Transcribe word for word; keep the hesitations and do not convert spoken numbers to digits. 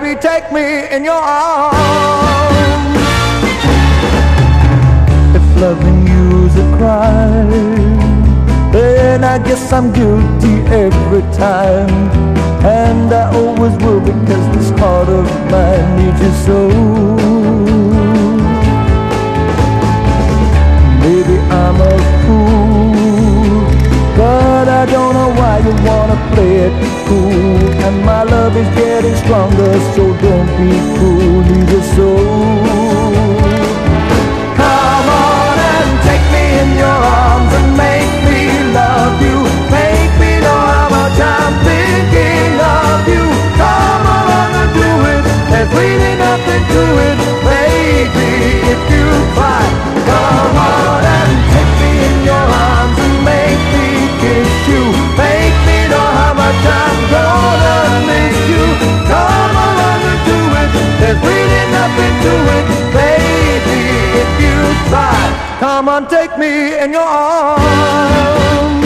baby, take me in your arms. If loving you's a crime, then I guess I'm guilty every time. And I always will, because this heart of mine needs you so. Maybe I'm a fool, but I don't know why you wanna play it cool. And my love is getting stronger, so don't be cool either. So come on and take me in your arms and make me love you. Make me know how much I'm thinking of you. Come along and do it, there's really nothing to it. Baby, if you cry, come on and take me in your arms and make me kiss you. Make me know how much I'm gonna miss you. Come along and do it, there's really nothing to it. Baby, if you try, come on, take me in your arms.